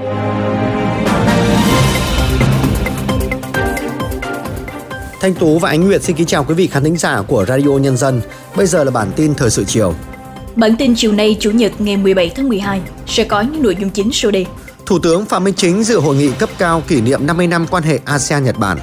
Thanh Tú và Ánh Nguyệt xin kính chào quý vị khán thính giả của Radio Nhân dân. Bây giờ là bản tin thời sự chiều. Bản tin chiều nay Chủ nhật ngày 17 tháng 12 sẽ có những nội dung chính sau đây. Thủ tướng Phạm Minh Chính dự hội nghị cấp cao kỷ niệm 50 năm quan hệ ASEAN-Nhật Bản.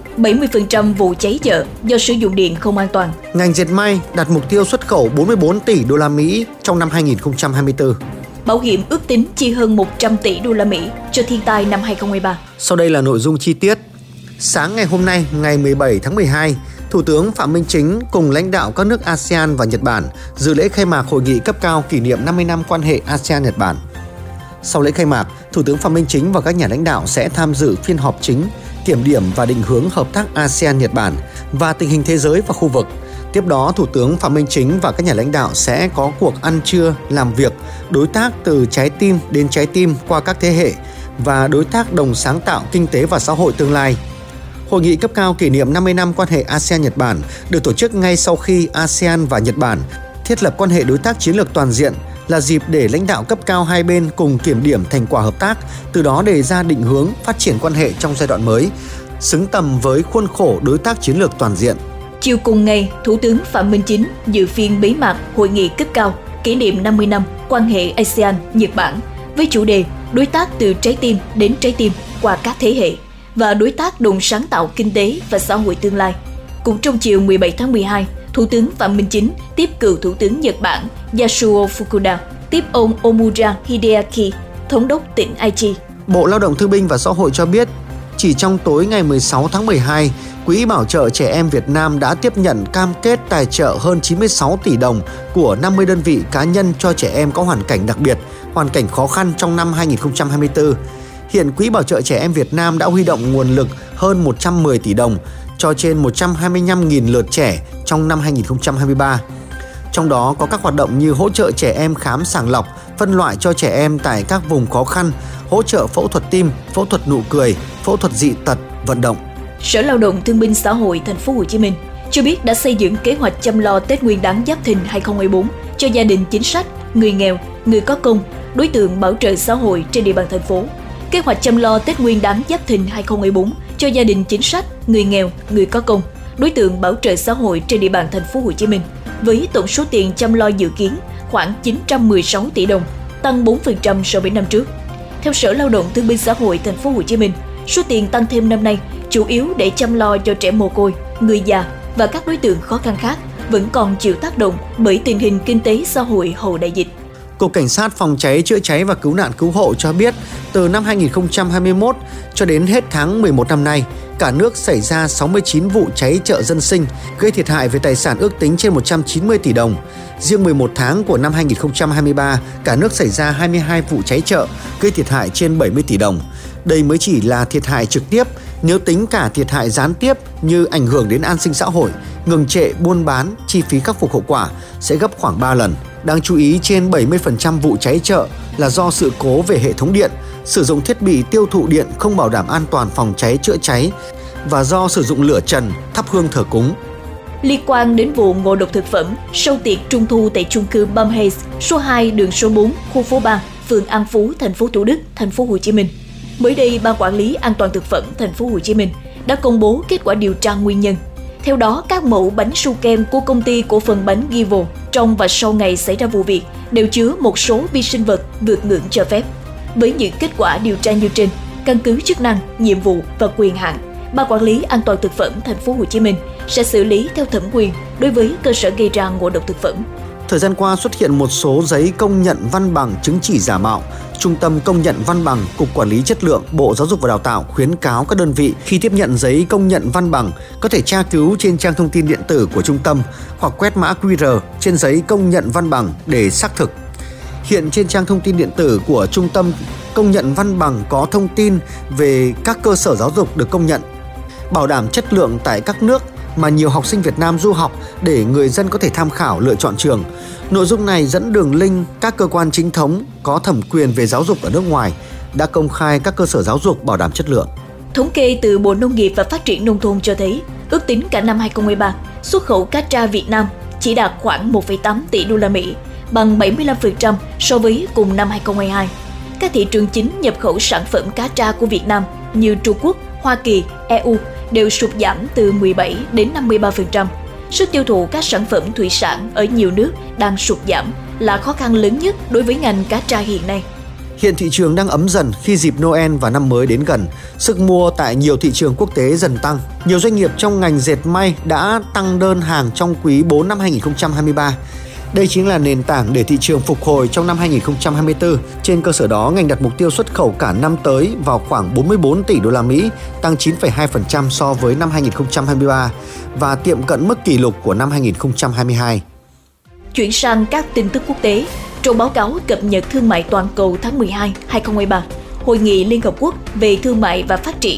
70% vụ cháy chợ do sử dụng điện không an toàn. Ngành dệt may đặt mục tiêu xuất khẩu 44 tỷ đô la Mỹ trong năm 2024. Bảo hiểm ước tính chi hơn 100 tỷ đô la Mỹ cho thiên tai năm 2023. Sau đây là nội dung chi tiết. Sáng ngày hôm nay, ngày 17 tháng 12, Thủ tướng Phạm Minh Chính cùng lãnh đạo các nước ASEAN và Nhật Bản dự lễ khai mạc hội nghị cấp cao kỷ niệm 50 năm quan hệ ASEAN-Nhật Bản. Sau lễ khai mạc, Thủ tướng Phạm Minh Chính và các nhà lãnh đạo sẽ tham dự phiên họp chính, kiểm điểm và định hướng hợp tác ASEAN-Nhật Bản và tình hình thế giới và khu vực. Tiếp đó, Thủ tướng Phạm Minh Chính và các nhà lãnh đạo sẽ có cuộc ăn trưa, làm việc, đối tác từ trái tim đến trái tim qua các thế hệ và đối tác đồng sáng tạo kinh tế và xã hội tương lai. Hội nghị cấp cao kỷ niệm 50 năm quan hệ ASEAN-Nhật Bản được tổ chức ngay sau khi ASEAN và Nhật Bản thiết lập quan hệ đối tác chiến lược toàn diện, là dịp để lãnh đạo cấp cao hai bên cùng kiểm điểm thành quả hợp tác, từ đó đề ra định hướng phát triển quan hệ trong giai đoạn mới, xứng tầm với khuôn khổ đối tác chiến lược toàn diện. Chiều cùng ngày, Thủ tướng Phạm Minh Chính dự phiên bế mạc hội nghị cấp cao kỷ niệm 50 năm quan hệ ASEAN-Nhật Bản với chủ đề đối tác từ trái tim đến trái tim qua các thế hệ và đối tác đồng sáng tạo kinh tế và xã hội tương lai. Cũng trong chiều 17 tháng 12, Thủ tướng Phạm Minh Chính tiếp cựu Thủ tướng Nhật Bản Yasuo Fukuda, tiếp ông Omura Hideaki, thống đốc tỉnh Aichi. Bộ Lao động Thương binh và Xã hội cho biết, chỉ trong tối ngày 16 tháng 12, Quỹ Bảo trợ Trẻ Em Việt Nam đã tiếp nhận cam kết tài trợ hơn 96 tỷ đồng của 50 đơn vị cá nhân cho trẻ em có hoàn cảnh đặc biệt, hoàn cảnh khó khăn trong năm 2024. Hiện Quỹ Bảo trợ Trẻ Em Việt Nam đã huy động nguồn lực hơn 110 tỷ đồng cho trên 125.000 lượt trẻ trong năm 2023. Trong đó có các hoạt động như hỗ trợ trẻ em khám sàng lọc, phân loại cho trẻ em tại các vùng khó khăn, hỗ trợ phẫu thuật tim, phẫu thuật nụ cười, phẫu thuật dị tật, vận động. Sở Lao động Thương binh Xã hội Thành phố Hồ Chí Minh cho biết đã xây dựng kế hoạch chăm lo Tết Nguyên đán Giáp Thìn 2024 cho gia đình chính sách, người nghèo, người có công, đối tượng bảo trợ xã hội trên địa bàn thành phố. Kế hoạch chăm lo Tết Nguyên đán Giáp Thìn 2024 cho gia đình chính sách, người nghèo, người có công, đối tượng bảo trợ xã hội trên địa bàn thành phố Hồ Chí Minh với tổng số tiền chăm lo dự kiến khoảng 916 tỷ đồng, tăng 4% so với năm trước. Theo Sở Lao động Thương binh Xã hội Thành phố Hồ Chí Minh, số tiền tăng thêm năm nay chủ yếu để chăm lo cho trẻ mồ côi, người già và các đối tượng khó khăn khác vẫn còn chịu tác động bởi tình hình kinh tế xã hội hậu đại dịch. Cục Cảnh sát Phòng cháy chữa cháy và Cứu nạn Cứu hộ cho biết, từ năm 2021 cho đến hết tháng 11 năm nay, cả nước xảy ra 69 vụ cháy chợ dân sinh, gây thiệt hại về tài sản ước tính trên 190 tỷ đồng. Riêng 11 tháng của năm 2023, cả nước xảy ra 22 vụ cháy chợ, gây thiệt hại trên 70 tỷ đồng. Đây mới chỉ là thiệt hại trực tiếp, nếu tính cả thiệt hại gián tiếp như ảnh hưởng đến an sinh xã hội, ngừng trệ buôn bán, chi phí khắc phục hậu quả sẽ gấp khoảng 3 lần. Đáng chú ý, trên 70% vụ cháy chợ là do sự cố về hệ thống điện, sử dụng thiết bị tiêu thụ điện không bảo đảm an toàn phòng cháy chữa cháy và do sử dụng lửa trần, thắp hương thờ cúng. Liên quan đến vụ ngộ độc thực phẩm sau tiệc trung thu tại chung cư Bumhays, số 2 đường số 4, khu phố 3, phường An Phú, thành phố Thủ Đức, thành phố Hồ Chí Minh. Mới đây, Ban Quản lý An toàn thực phẩm thành phố Hồ Chí Minh đã công bố kết quả điều tra nguyên nhân. Theo đó, các mẫu bánh su kem của công ty cổ phần bánh Givo trong và sau ngày xảy ra vụ việc đều chứa một số vi sinh vật vượt ngưỡng cho phép. Với những kết quả điều tra như trên, căn cứ chức năng, nhiệm vụ và quyền hạn, Ban Quản lý An toàn thực phẩm thành phố Hồ Chí Minh sẽ xử lý theo thẩm quyền đối với cơ sở gây ra ngộ độc thực phẩm. Thời gian qua xuất hiện một số giấy công nhận văn bằng chứng chỉ giả mạo. Trung tâm Công nhận Văn bằng, Cục Quản lý Chất lượng, Bộ Giáo dục và Đào tạo khuyến cáo các đơn vị khi tiếp nhận giấy công nhận văn bằng có thể tra cứu trên trang thông tin điện tử của trung tâm hoặc quét mã QR trên giấy công nhận văn bằng để xác thực. Hiện trên trang thông tin điện tử của Trung tâm Công nhận Văn bằng có thông tin về các cơ sở giáo dục được công nhận, bảo đảm chất lượng tại các nước mà nhiều học sinh Việt Nam du học để người dân có thể tham khảo lựa chọn trường. Nội dung này dẫn đường link các cơ quan chính thống có thẩm quyền về giáo dục ở nước ngoài đã công khai các cơ sở giáo dục bảo đảm chất lượng. Thống kê từ Bộ Nông nghiệp và Phát triển Nông thôn cho thấy, ước tính cả năm 2023, xuất khẩu cá tra Việt Nam chỉ đạt khoảng 1,8 tỷ đô la Mỹ, bằng 75% so với cùng năm 2022. Các thị trường chính nhập khẩu sản phẩm cá tra của Việt Nam như Trung Quốc, Hoa Kỳ, EU đều sụt giảm từ 17 đến 53%. Sức tiêu thụ các sản phẩm thủy sản ở nhiều nước đang sụt giảm là khó khăn lớn nhất đối với ngành cá tra hiện nay. Hiện thị trường đang ấm dần khi dịp Noel và năm mới đến gần. Sức mua tại nhiều thị trường quốc tế dần tăng. Nhiều doanh nghiệp trong ngành dệt may đã tăng đơn hàng trong quý 4 năm 2023. Đây chính là nền tảng để thị trường phục hồi trong năm 2024. Trên cơ sở đó, ngành đặt mục tiêu xuất khẩu cả năm tới vào khoảng 44 tỷ đô la Mỹ, tăng 9,2% so với năm 2023 và tiệm cận mức kỷ lục của năm 2022. Chuyển sang các tin tức quốc tế. Trong báo cáo cập nhật thương mại toàn cầu tháng 12, 2023, Hội nghị Liên Hợp Quốc về Thương mại và Phát triển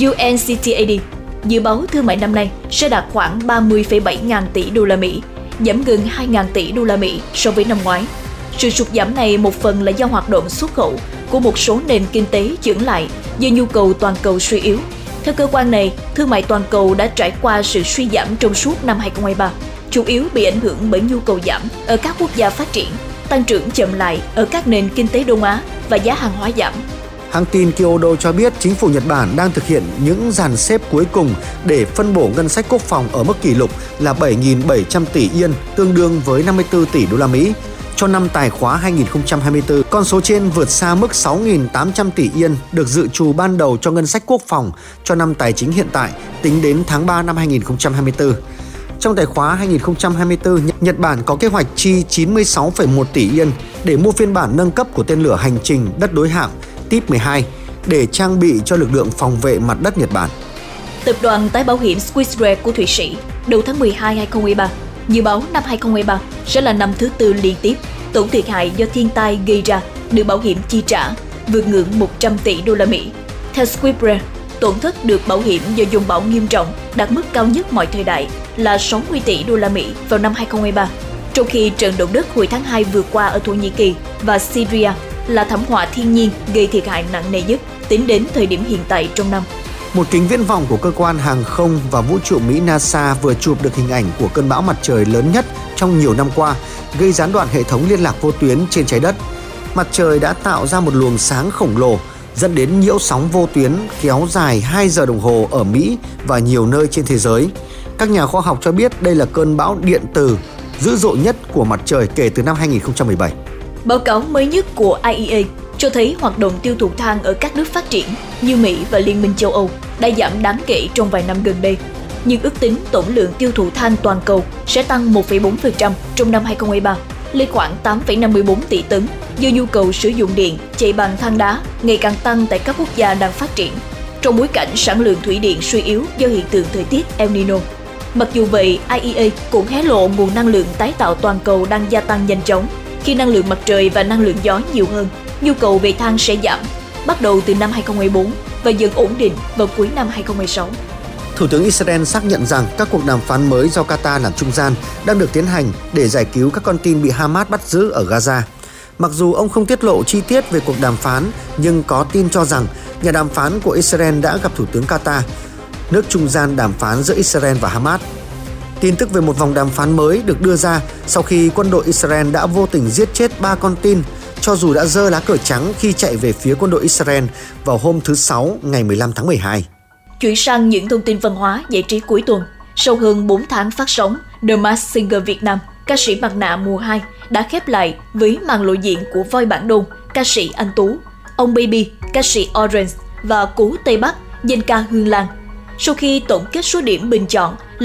UNCTAD dự báo thương mại năm nay sẽ đạt khoảng 30,7 ngàn tỷ đô la Mỹ, giảm gần 2 ngàn tỷ đô la Mỹ so với năm ngoái. Sự sụt giảm này một phần là do hoạt động xuất khẩu của một số nền kinh tế chững lại do nhu cầu toàn cầu suy yếu. Theo cơ quan này, thương mại toàn cầu đã trải qua sự suy giảm trong suốt năm 2023, chủ yếu bị ảnh hưởng bởi nhu cầu giảm ở các quốc gia phát triển, tăng trưởng chậm lại ở các nền kinh tế Đông Á và giá hàng hóa giảm. Hãng tin Kyodo cho biết chính phủ Nhật Bản đang thực hiện những dàn xếp cuối cùng để phân bổ ngân sách quốc phòng ở mức kỷ lục là 7.700 tỷ yên, tương đương với 54 tỷ đô la Mỹ. Cho năm tài khóa 2024, con số trên vượt xa mức 6.800 tỷ yên được dự trù ban đầu cho ngân sách quốc phòng cho năm tài chính hiện tại, tính đến tháng 3 năm 2024. Trong tài khóa 2024, Nhật Bản có kế hoạch chi 96,1 tỷ yên để mua phiên bản nâng cấp của tên lửa hành trình đất đối hạm Type 12 để trang bị cho lực lượng phòng vệ mặt đất Nhật Bản. Tập đoàn tái bảo hiểm Swiss Re của Thụy Sĩ đầu tháng 12 2023 dự báo năm 2023 sẽ là năm thứ tư liên tiếp tổn thiệt hại do thiên tai gây ra được bảo hiểm chi trả vượt ngưỡng 100 tỷ đô la Mỹ. Theo Swiss Re, tổn thất được bảo hiểm do dông bão nghiêm trọng đạt mức cao nhất mọi thời đại là 60 tỷ đô la Mỹ vào năm 2023, trong khi trận động đất hồi tháng 2 vừa qua ở Thổ Nhĩ Kỳ và Syria là thảm họa thiên nhiên gây thiệt hại nặng nề nhất tính đến thời điểm hiện tại trong năm. Một kính viễn vọng của cơ quan hàng không và vũ trụ Mỹ NASA vừa chụp được hình ảnh của cơn bão mặt trời lớn nhất trong nhiều năm qua, gây gián đoạn hệ thống liên lạc vô tuyến trên trái đất. Mặt trời đã tạo ra một luồng sáng khổng lồ, dẫn đến nhiễu sóng vô tuyến kéo dài 2 giờ đồng hồ ở Mỹ và nhiều nơi trên thế giới. Các nhà khoa học cho biết đây là cơn bão điện từ dữ dội nhất của mặt trời kể từ năm 2017. Báo cáo mới nhất của IEA cho thấy hoạt động tiêu thụ than ở các nước phát triển như Mỹ và Liên minh châu Âu đã giảm đáng kể trong vài năm gần đây. Nhưng ước tính tổng lượng tiêu thụ than toàn cầu sẽ tăng 1,4% trong năm 2023, lên khoảng 8,54 tỷ tấn do nhu cầu sử dụng điện chạy bằng than đá ngày càng tăng tại các quốc gia đang phát triển, trong bối cảnh sản lượng thủy điện suy yếu do hiện tượng thời tiết El Nino. Mặc dù vậy, IEA cũng hé lộ nguồn năng lượng tái tạo toàn cầu đang gia tăng nhanh chóng. Khi năng lượng mặt trời và năng lượng gió nhiều hơn, nhu cầu về than sẽ giảm, bắt đầu từ năm 2024 và dần ổn định vào cuối năm 2026. Thủ tướng Israel xác nhận rằng các cuộc đàm phán mới do Qatar làm trung gian đang được tiến hành để giải cứu các con tin bị Hamas bắt giữ ở Gaza. Mặc dù ông không tiết lộ chi tiết về cuộc đàm phán, nhưng có tin cho rằng nhà đàm phán của Israel đã gặp Thủ tướng Qatar, nước trung gian đàm phán giữa Israel và Hamas. Tin tức về một vòng đàm phán mới được đưa ra sau khi quân đội Israel đã vô tình giết chết 3 con tin, cho dù đã giơ lá cờ trắng khi chạy về phía quân đội Israel vào hôm thứ Sáu ngày 15 tháng 12. Chuyển sang những thông tin văn hóa giải trí cuối tuần. Sau hơn 4 tháng phát sóng, The Masked Singer Việt Nam, ca sĩ mặt nạ mùa 2 đã khép lại với màn lộ diện của voi bản đôn, ca sĩ Anh Tú, ông Baby, ca sĩ Orange và Cú Tây Bắc, danh ca Hương Lan. Sau khi tổng kết số điểm bình chọn là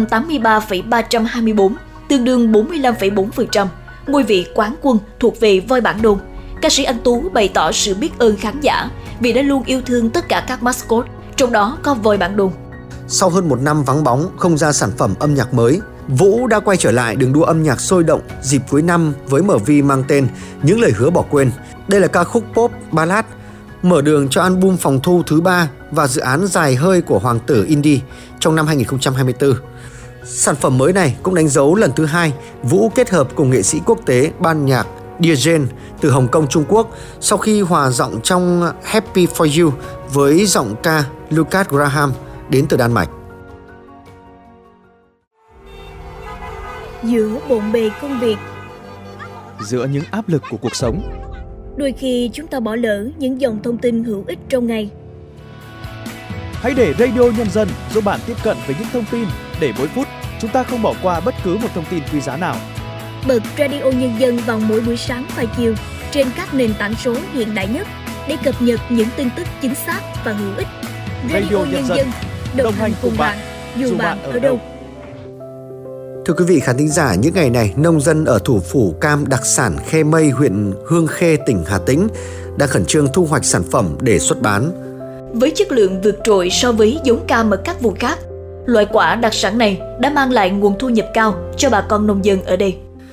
183,324, tương đương 45,4%, ngôi vị quán quân thuộc về voi bản đôn, ca sĩ Anh Tú bày tỏ sự biết ơn khán giả vì đã luôn yêu thương tất cả các mascot, trong đó có voi bản đôn. Sau hơn một năm vắng bóng, không ra sản phẩm âm nhạc mới, Vũ đã quay trở lại đường đua âm nhạc sôi động dịp cuối năm với MV mang tên Những lời hứa bỏ quên. Đây là ca khúc pop ballad mở đường cho album phòng thu thứ 3 và dự án dài hơi của hoàng tử indie trong năm 2024. Sản phẩm mới này cũng đánh dấu lần thứ 2 Vũ kết hợp cùng nghệ sĩ quốc tế ban nhạc Diegen từ Hồng Kông, Trung Quốc sau khi hòa giọng trong Happy For You với giọng ca Lucas Graham đến từ Đan Mạch. Giữa bộn bề công việc, giữa những áp lực của cuộc sống, Đôi khi chúng ta bỏ lỡ những dòng thông tin hữu ích trong ngày. Hãy để Radio Nhân dân giúp bạn tiếp cận với những thông tin để mỗi phút chúng ta không bỏ qua bất cứ một thông tin quý giá nào. Bật Radio Nhân dân vào mỗi buổi sáng và chiều trên các nền tảng số hiện đại nhất để cập nhật những tin tức chính xác và hữu ích. Radio Nhân dân đồng hành cùng bạn, dù bạn ở đâu. Thưa quý vị khán thính giả, những ngày này, nông dân ở thủ phủ cam đặc sản Khe Mây, huyện Hương Khê, tỉnh Hà Tĩnh đang khẩn trương thu hoạch sản phẩm để xuất bán. Với chất lượng vượt trội so với giống cam ở các vùng khác, loại quả đặc sản này đã mang lại nguồn thu nhập cao cho bà con nông dân ở đây.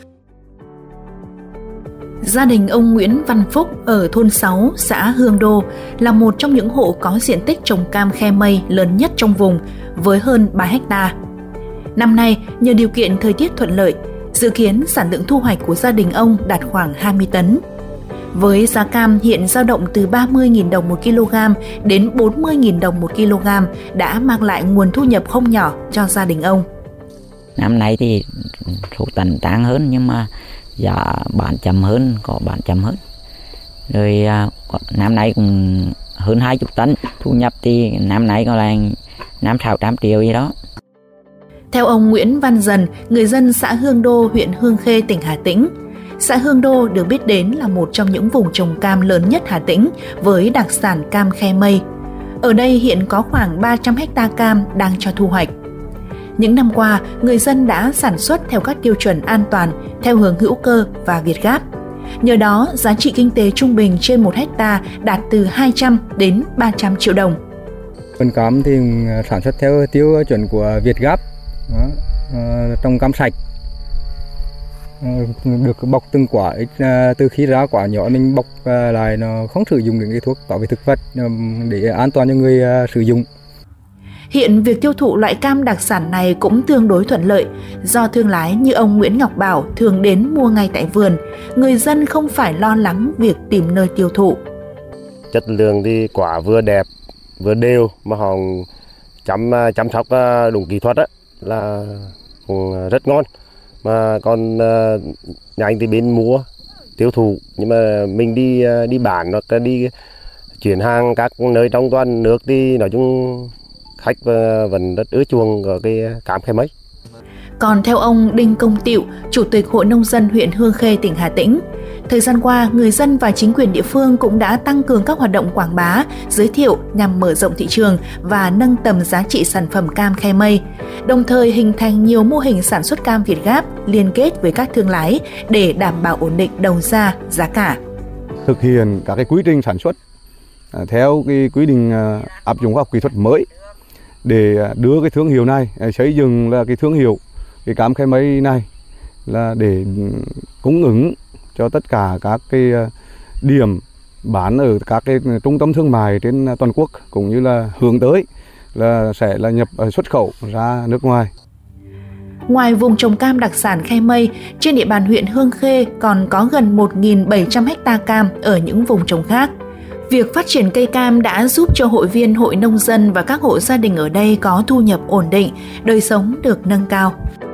Gia đình ông Nguyễn Văn Phúc ở thôn 6, xã Hương Đô là một trong những hộ có diện tích trồng cam Khe Mây lớn nhất trong vùng với hơn 3 hectare. Năm nay, nhờ điều kiện thời tiết thuận lợi, dự kiến sản lượng thu hoạch của gia đình ông đạt khoảng 20 tấn. Với giá cam hiện dao động từ 30.000 đồng một kg đến 40.000 đồng một kg đã mang lại nguồn thu nhập không nhỏ cho gia đình ông. Năm nay thì số tấn tăng hơn nhưng mà giá bán chậm hơn, có bán chậm hơn. Rồi năm nay cũng hơn 20 tấn, thu nhập thì năm nay có là 500-600 triệu gì đó. Theo ông Nguyễn Văn Dần, người dân xã Hương Đô, huyện Hương Khê, tỉnh Hà Tĩnh, xã Hương Đô được biết đến là một trong những vùng trồng cam lớn nhất Hà Tĩnh với đặc sản cam Khe Mây. Ở đây hiện có khoảng 300 hectare cam đang cho thu hoạch. Những năm qua, người dân đã sản xuất theo các tiêu chuẩn an toàn, theo hướng hữu cơ và Việt Gáp. Nhờ đó, giá trị kinh tế trung bình trên 1 hectare đạt từ 200 đến 300 triệu đồng. Vườn cam thì sản xuất theo tiêu chuẩn của Việt Gáp, trồng cam sạch, được bọc từng quả, từ khi ra quả nhỏ mình bọc lại, nó không sử dụng những cái thuốc bảo vệ thực vật để an toàn cho người sử dụng. Hiện việc tiêu thụ loại cam đặc sản này cũng tương đối thuận lợi, do thương lái như ông Nguyễn Ngọc Bảo thường đến mua ngay tại vườn, người dân không phải lo lắng việc tìm nơi tiêu thụ. Chất lượng thì quả vừa đẹp, vừa đều, mà họ chăm sóc đúng kỹ thuật là cũng rất ngon. Mà còn nhà anh thì bên mua tiêu thụ, nhưng mà mình đi bán hoặc đi chuyển hàng các nơi trong toàn nước thì nói chung khách vẫn rất ưa chuộng ở cái cam Khe Mây. Còn theo ông Đinh Công Tiệu, Chủ tịch Hội Nông dân huyện Hương Khê, tỉnh Hà Tĩnh, thời gian qua, người dân và chính quyền địa phương cũng đã tăng cường các hoạt động quảng bá, giới thiệu nhằm mở rộng thị trường và nâng tầm giá trị sản phẩm cam Khe Mây, đồng thời hình thành nhiều mô hình sản xuất cam Việt Gáp liên kết với các thương lái để đảm bảo ổn định đầu ra, giá cả. Thực hiện các cái quy trình sản xuất theo cái quy định áp dụng khoa học kỹ thuật mới để đưa cái thương hiệu này, xây dựng là cái thương hiệu cái cam Khe Mây này là để cung ứng cho tất cả các cái điểm bán ở các cái trung tâm thương mại trên toàn quốc, cũng như là hướng tới là sẽ là xuất khẩu ra nước ngoài. Ngoài vùng trồng cam đặc sản Khe Mây, trên địa bàn huyện Hương Khê còn có gần 1.700 hectare cam ở những vùng trồng khác. Việc phát triển cây cam đã giúp cho hội viên hội nông dân và các hộ gia đình ở đây có thu nhập ổn định, đời sống được nâng cao.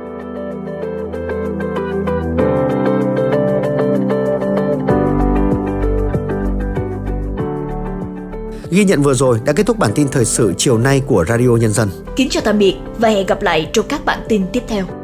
Ghi nhận vừa rồi đã kết thúc bản tin thời sự chiều nay của Radio Nhân dân. Kính chào tạm biệt và hẹn gặp lại trong các bản tin tiếp theo.